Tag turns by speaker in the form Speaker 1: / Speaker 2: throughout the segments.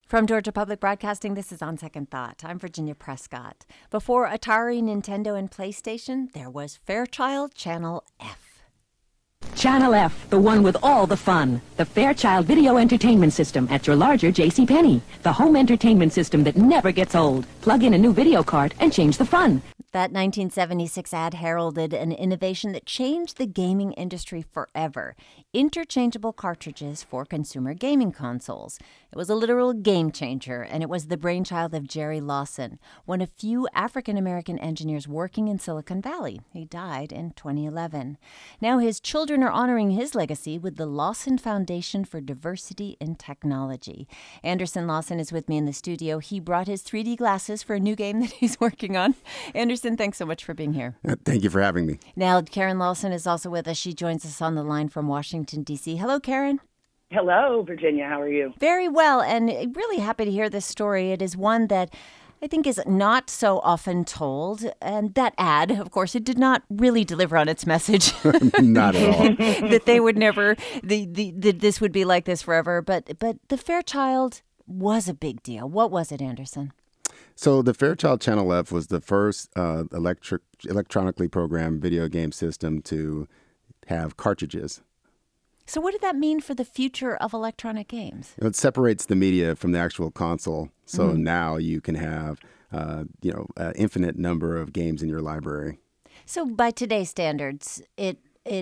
Speaker 1: From Georgia Public Broadcasting, this is On Second Thought. I'm Virginia Prescott. Before Atari, Nintendo, and PlayStation, there was Fairchild Channel F.
Speaker 2: Channel F, the one with all the fun. The Fairchild Video Entertainment System at your larger JCPenney. The home entertainment system that never gets old. Plug in a new video card and change the fun.
Speaker 1: That 1976 ad heralded an innovation that changed the gaming industry forever. Interchangeable cartridges for consumer gaming consoles. It was a literal game changer, and it was the brainchild of Jerry Lawson, one of few African-American engineers working in Silicon Valley. He died in 2011. Now his children are honoring his legacy with the Lawson Foundation for Diversity in Technology. Anderson Lawson is with me in the studio. He brought his 3D glasses for a new game that he's working on. Anderson, thanks so much for being here.
Speaker 3: Thank you for having me.
Speaker 1: Now, Karen Lawson is also with us. She joins us on the line from Washington, D.C. Hello, Karen.
Speaker 4: Hello, Virginia. How are you?
Speaker 1: Very well, and really happy to hear this story. It is one that I think is not so often told. And that ad, of course, it did not really deliver on its message.
Speaker 3: Not at all.
Speaker 1: That they would never, this would be like this forever. But the Fairchild was a big deal. What was it, Anderson?
Speaker 3: So the Fairchild Channel F was the first electronically programmed video game system to have cartridges.
Speaker 1: So what did that mean for the future of electronic games?
Speaker 3: It separates the media from the actual console. So now you can have, an infinite number of games in your library.
Speaker 1: So by today's standards, it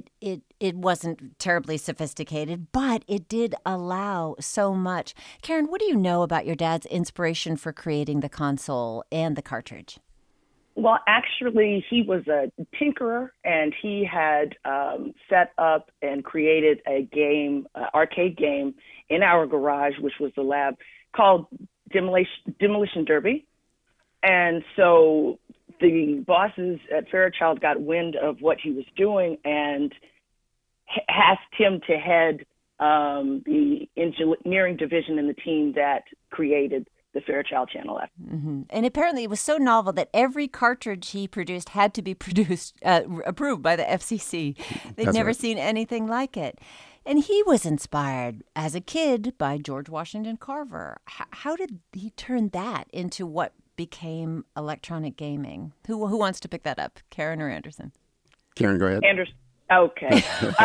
Speaker 1: wasn't terribly sophisticated, but it did allow so much. Karen, what do you know about your dad's inspiration for creating the console and the cartridge?
Speaker 4: Well, actually, he was a tinkerer, and he had set up and created a game, arcade game, in our garage, which was the lab, called Demolition Derby. And so the bosses at Fairchild got wind of what he was doing and asked him to head the engineering division in the team that created the Fairchild Channel F.
Speaker 1: Mm-hmm. And apparently it was so novel that every cartridge he produced had to be approved by the FCC. They'd never seen anything like it. And he was inspired as a kid by George Washington Carver. How did he turn that into what became electronic gaming? Who wants to pick that up, Karen or Anderson?
Speaker 3: Karen, go ahead.
Speaker 4: Anderson. Okay.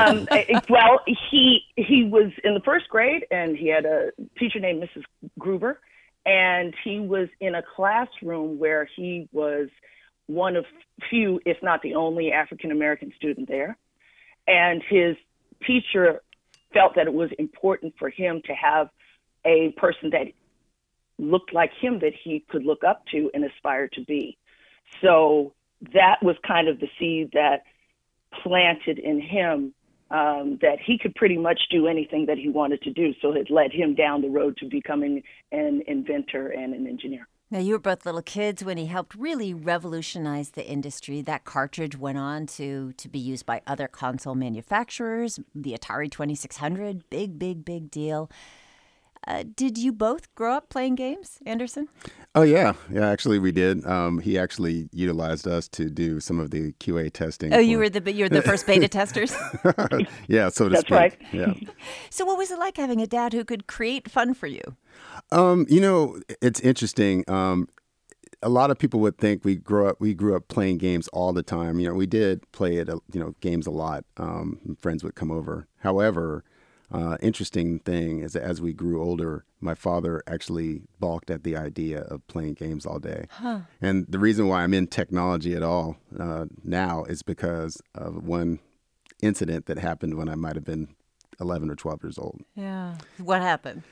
Speaker 4: Well, he was in the first grade, and he had a teacher named Mrs. Gruber, and he was in a classroom where he was one of few, if not the only, African-American student there. And his teacher felt that it was important for him to have a person that looked like him that he could look up to and aspire to be. So that was kind of the seed that planted in him that he could pretty much do anything that he wanted to do. So it led him down the road to becoming an inventor and an engineer.
Speaker 1: Now, you were both little kids when he helped really revolutionize the industry. That cartridge went on to be used by other console manufacturers. The Atari 2600, big deal. Did you both grow up playing games, Anderson?
Speaker 3: Oh, yeah. Yeah, actually, we did. He actually utilized us to do some of the QA testing.
Speaker 1: Oh, you were the first beta testers?
Speaker 3: Yeah, so to
Speaker 4: That's
Speaker 3: speak.
Speaker 4: right.
Speaker 3: Yeah.
Speaker 1: So what was it like having a dad who could create fun for you?
Speaker 3: It's interesting. A lot of people would think we grew up playing games all the time. We did play games a lot. Friends would come over. However, interesting thing is that as we grew older, my father actually balked at the idea of playing games all day. Huh. And the reason why I'm in technology at all now is because of one incident that happened when I might have been 11 or 12 years old.
Speaker 1: Yeah. What happened?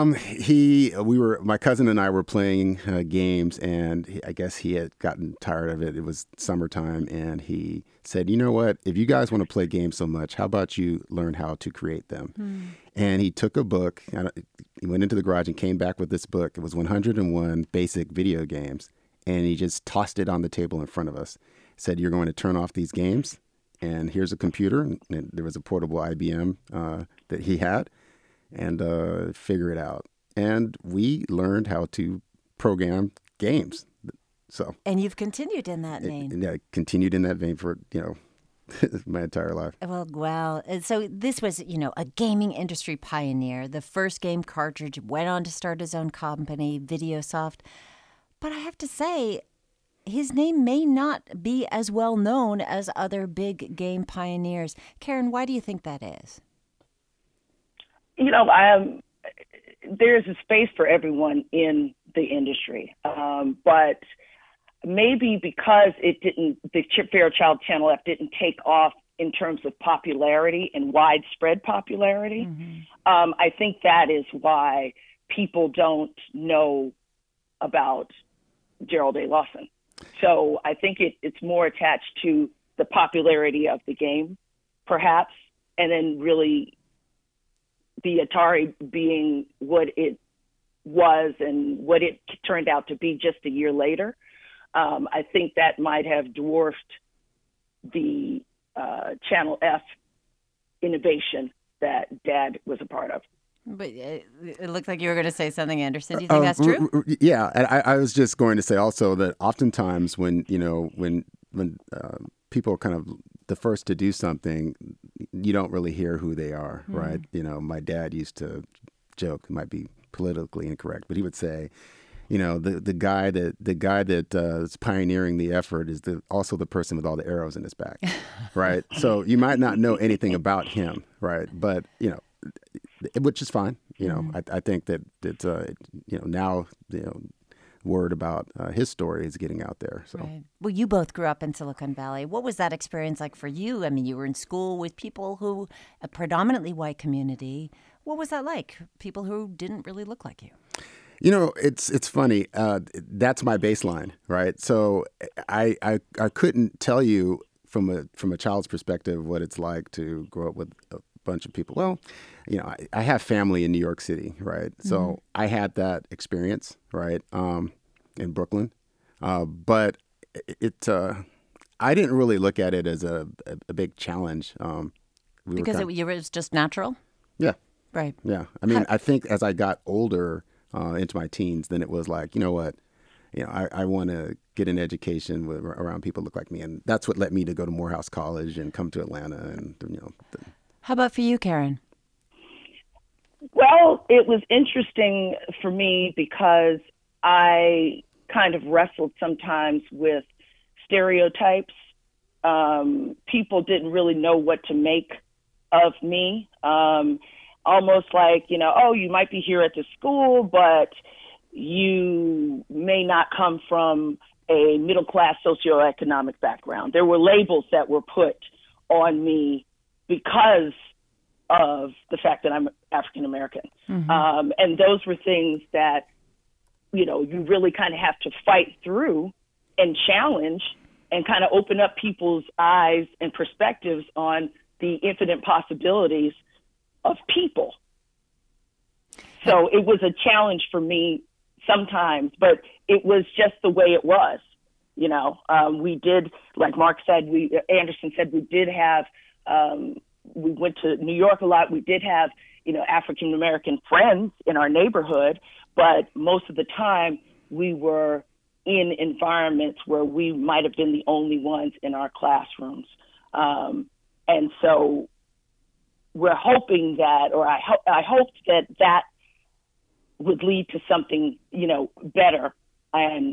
Speaker 3: My cousin and I were playing games, and I guess he had gotten tired of it. It was summertime, and he said, "You know what? If you guys want to play games so much, how about you learn how to create them?" And he took a book. He went into the garage and came back with this book. It was 101 Basic Video Games, and he just tossed it on the table in front of us. Said, "You're going to turn off these games, and here's a computer." And there was a portable IBM that he had. And figure it out. And we learned how to program games. So.
Speaker 1: And you've continued in that vein.
Speaker 3: Yeah, continued in that vein for my entire life.
Speaker 1: Well, and so this was, a gaming industry pioneer. The first game cartridge, went on to start his own company, Videosoft. But I have to say, his name may not be as well known as other big game pioneers. Karen, why do you think that is?
Speaker 4: There's a space for everyone in the industry, but maybe because the Fairchild Channel F didn't take off in terms of popularity and widespread popularity. Mm-hmm. I think that is why people don't know about Gerald A. Lawson. So I think it's more attached to the popularity of the game, perhaps, and then really the Atari being what it was and what it turned out to be just a year later. I think that might have dwarfed the Channel F innovation that Dad was a part of.
Speaker 1: But it looked like you were going to say something, Anderson. Do you think that's true?
Speaker 3: Yeah, and I was just going to say also that oftentimes when people are kind of the first to do something, you don't really hear who they are, right? My dad used to joke, it might be politically incorrect, but he would say, the guy that is pioneering the effort is also the person with all the arrows in his back, right? So you might not know anything about him, right? But which is fine. I think that now word about his story is getting out there. So,
Speaker 1: right. Well, you both grew up in Silicon Valley. What was that experience like for you? I mean, you were in school with people who, a predominantly white community. What was that like? People who didn't really look like you.
Speaker 3: It's funny. That's my baseline, right? So I couldn't tell you from a child's perspective what it's like to grow up with a bunch of people. Well, I have family in New York City, right? So I had that experience, right, in Brooklyn. But I didn't really look at it as a big challenge.
Speaker 1: Because it was just natural?
Speaker 3: Yeah.
Speaker 1: Right.
Speaker 3: Yeah. I mean, I think as I got older, into my teens, then it was like, you know what, I want to get an education around people who look like me. And that's what led me to go to Morehouse College and come to Atlanta. And,
Speaker 1: How about for you, Karen?
Speaker 4: Well, it was interesting for me because I kind of wrestled sometimes with stereotypes. People didn't really know what to make of me. Almost like, you might be here at the school, but you may not come from a middle-class socioeconomic background. There were labels that were put on me because of the fact that I'm African-American. Mm-hmm. And those were things that, you really kind of have to fight through and challenge and kind of open up people's eyes and perspectives on the infinite possibilities of people. So it was a challenge for me sometimes, but it was just the way it was. We did, like Anderson said, we did have, we went to New York a lot. We did have, African-American friends in our neighborhood, but most of the time we were in environments where we might have been the only ones in our classrooms. And so we're hoping that, or I hoped that would lead to something, better. And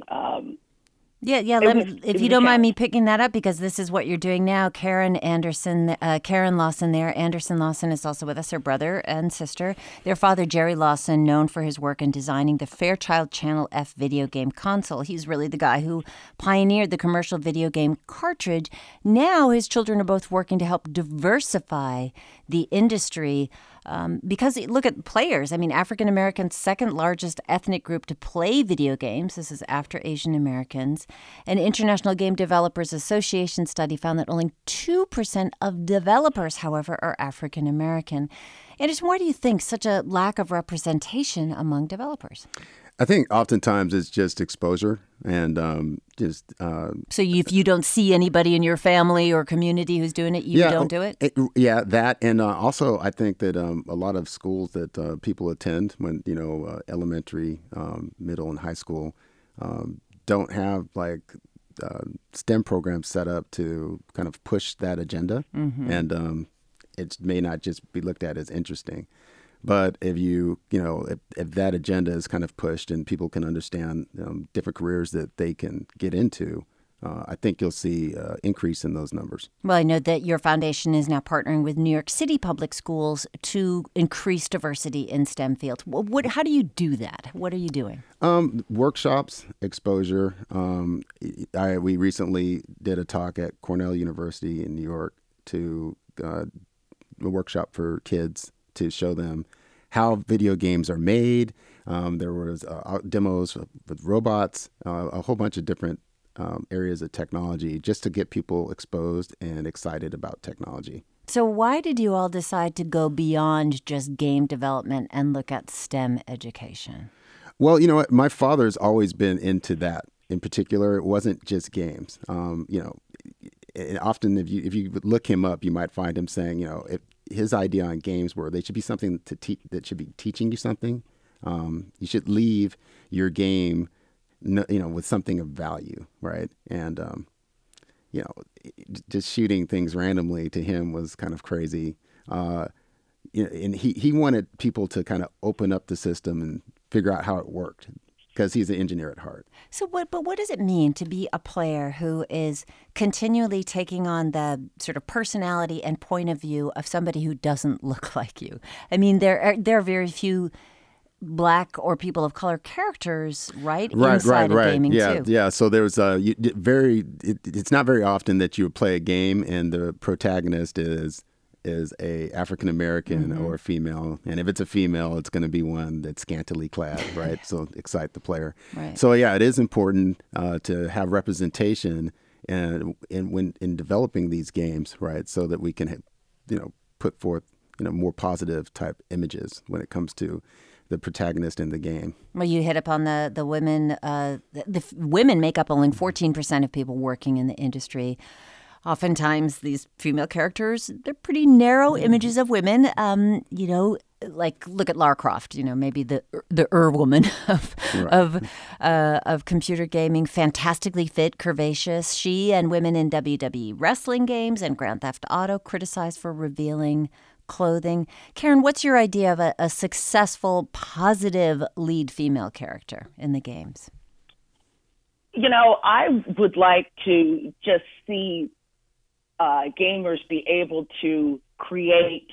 Speaker 1: if you don't mind me picking that up, because this is what you're doing now. Karen Lawson there. Anderson Lawson is also with us, her brother and sister. Their father, Jerry Lawson, known for his work in designing the Fairchild Channel F video game console. He's really the guy who pioneered the commercial video game cartridge. Now his children are both working to help diversify the industry. Because look at players. I mean, African Americans, second largest ethnic group to play video games. This is after Asian Americans. An International Game Developers Association study found that only 2% of developers, however, are African American. Anderson, why do you think such a lack of representation among developers?
Speaker 3: I think oftentimes it's just exposure and
Speaker 1: So if you don't see anybody in your family or community who's doing it, you don't do it?
Speaker 3: That. And also I think that a lot of schools that people attend when, elementary, middle, and high school don't have like STEM programs set up to kind of push that agenda, and it may not just be looked at as interesting. But if if that agenda is kind of pushed and people can understand different careers that they can get into, I think you'll see increase in those numbers.
Speaker 1: Well, I know that your foundation is now partnering with New York City Public Schools to increase diversity in STEM fields. How do you do that? What are you doing?
Speaker 3: Workshops, exposure. We recently did a talk at Cornell University in New York to a workshop for kids to show them how video games are made. There was demos with robots, a whole bunch of different areas of technology, just to get people exposed and excited about technology.
Speaker 1: So why did you all decide to go beyond just game development and look at STEM education?
Speaker 3: Well, you know what? My father's always been into that. In particular, it wasn't just games. And often if you look him up, you might find him saying, his idea on games were they should be something to that should be teaching you something. You should leave your game with something of value, right? And, just shooting things randomly to him was kind of crazy. And he wanted people to kind of open up the system and figure out how it worked, because he's an engineer at heart.
Speaker 1: So what does it mean to be a player who is continually taking on the sort of personality and point of view of somebody who doesn't look like you? I mean, there are very few Black or people of color characters, right? Inside of gaming too.
Speaker 3: Yeah. So there's it's not very often that you play a game and the protagonist is a African American or a female, and if it's a female, it's going to be one that's scantily clad, right? So excite the player.
Speaker 1: Right.
Speaker 3: So yeah, it is important to have representation and in developing these games, right? So that we can put forth more positive type images when it comes to the protagonist in the game.
Speaker 1: Well, you hit upon the women. The women make up only 14% of people working in the industry. Oftentimes, these female characters, they're pretty narrow images of women. Like look at Lara Croft. Maybe the woman of computer gaming, fantastically fit, curvaceous. She and women in WWE wrestling games and Grand Theft Auto criticized for revealing clothing. Karen, what's your idea of a successful, positive lead female character in the games?
Speaker 4: I would like to just see gamers be able to create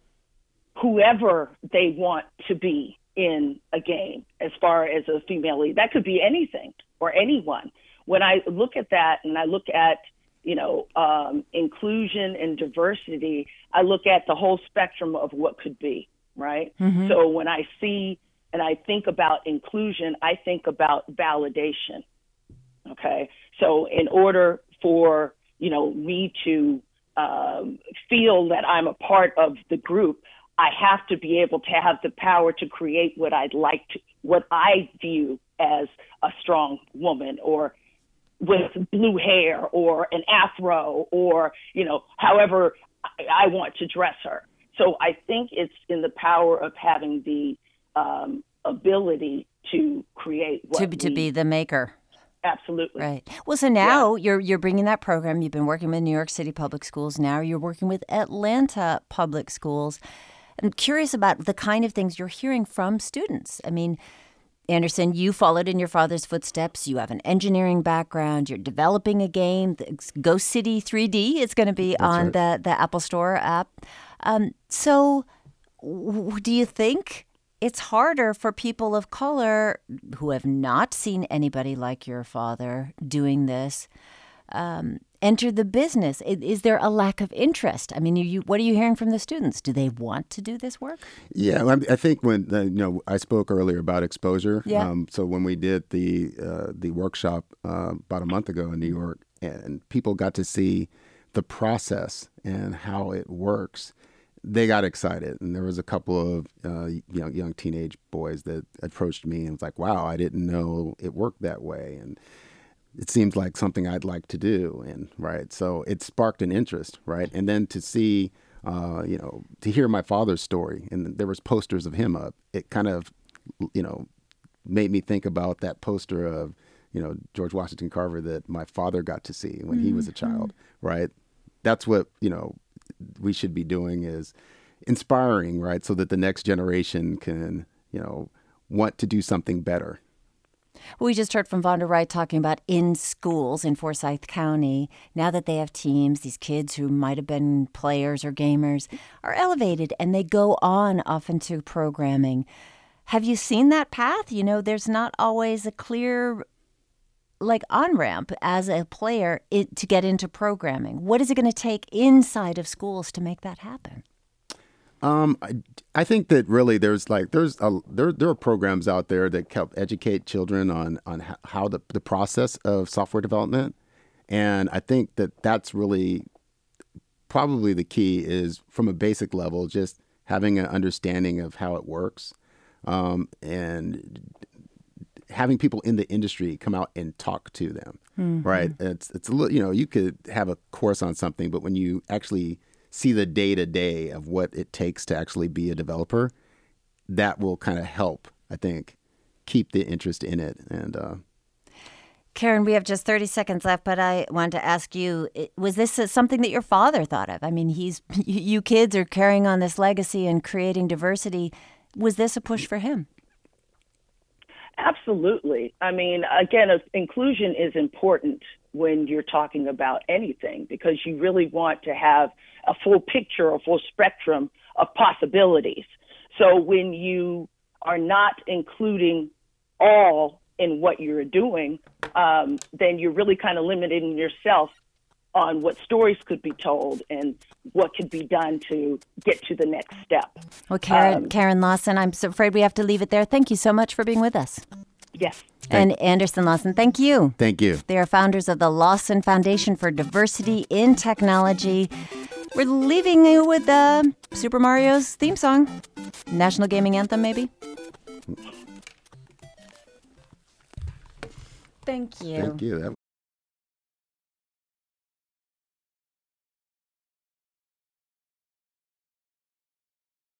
Speaker 4: whoever they want to be in a game as far as a female lead. That could be anything or anyone. When I look at that and I look at inclusion and diversity, I look at the whole spectrum of what could be, right? Mm-hmm. So when I see and I think about inclusion, I think about validation, okay? So in order for, me to feel that I'm a part of the group, I have to be able to have the power to create what I view as a strong woman, or with blue hair or an afro, or, however I want to dress her. So I think it's in the power of having the ability to create
Speaker 1: to be the maker.
Speaker 4: Absolutely.
Speaker 1: Right. Well, so now you're bringing that program. You've been working with New York City Public Schools. Now you're working with Atlanta Public Schools. I'm curious about the kind of things you're hearing from students. I mean, Anderson, you followed in your father's footsteps. You have an engineering background. You're developing a game. Ghost City 3D is going to be on the Apple Store app. So do you think it's harder for people of color who have not seen anybody like your father doing this enter the business? Is there a lack of interest? I mean, what are you hearing from the students? Do they want to do this work?
Speaker 3: Yeah, I think when I spoke earlier about exposure.
Speaker 1: Yeah.
Speaker 3: So when we did the workshop about a month ago in New York, and people got to see the process and how it works, they got excited. And there was a couple of young teenage boys that approached me and was like, "Wow, I didn't know it worked that way." And it seems like something I'd like to do. And right. So it sparked an interest. Right. And then to see, to hear my father's story, and there was posters of him up, it kind of, made me think about that poster of, George Washington Carver that my father got to see when he was a child, right? That's what, we should be doing, is inspiring, right? So that the next generation can, want to do something better.
Speaker 1: We just heard from Vonda Wright talking about in schools in Forsyth County. Now that they have teams, these kids who might have been players or gamers are elevated and they go on off into programming. Have you seen that path? There's not always a clear on-ramp as a player to get into programming. What is it going to take inside of schools to make that happen?
Speaker 3: I think that really there are programs out there that help educate children on how the process of software development, and I think that that's really probably the key, is from a basic level just having an understanding of how it works, and having people in the industry come out and talk to them. Right? It's a little, you could have a course on something, but when you actually see the day-to-day of what it takes to actually be a developer, that will kind of help, I think, keep the interest in it. And
Speaker 1: Karen, we have just 30 seconds left, but I wanted to ask you, was this something that your father thought of? I mean, you kids are carrying on this legacy and creating diversity. Was this a push for him?
Speaker 4: Absolutely. I mean, again, inclusion is important when you're talking about anything, because you really want to have a full picture, a full spectrum of possibilities. So when you are not including all in what you're doing, then you're really kind of limiting yourself on what stories could be told and what could be done to get to the next step.
Speaker 1: Well, Karen Lawson, I'm so afraid we have to leave it there. Thank you so much for being with us.
Speaker 4: Yes.
Speaker 1: And Anderson Lawson, thank you.
Speaker 3: Thank you.
Speaker 1: They are founders of the Lawson Foundation for Diversity in Technology. We're leaving you with Super Mario's theme song. National Gaming Anthem, maybe? Thank you.
Speaker 3: Thank you.